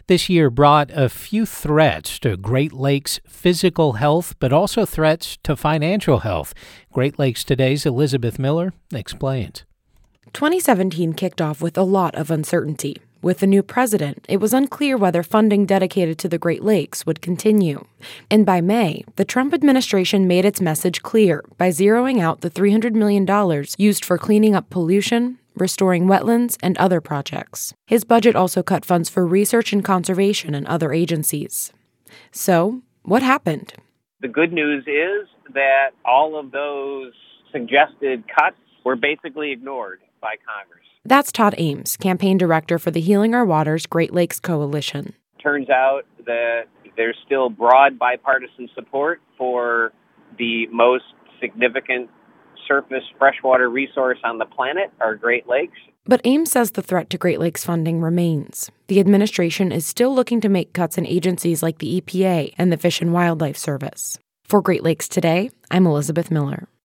This year brought a few threats to Great Lakes' physical health, but also threats to financial health. Great Lakes Today's Elizabeth Miller explains. 2017 kicked off with a lot of uncertainty. With the new president, it was unclear whether funding dedicated to the Great Lakes would continue. And by May, the Trump administration made its message clear by zeroing out the $300 million used for cleaning up pollution, restoring wetlands, and other projects. His budget also cut funds for research and conservation and other agencies. So, what happened? The good news is that all of those suggested cuts were basically ignored by Congress. That's Todd Ames, campaign director for the Healing Our Waters Great Lakes Coalition. Turns out that there's still broad bipartisan support for the most significant surface freshwater resource on the planet, our Great Lakes. But Ames says the threat to Great Lakes funding remains. The administration is still looking to make cuts in agencies like the EPA and the Fish and Wildlife Service. For Great Lakes Today, I'm Elizabeth Miller.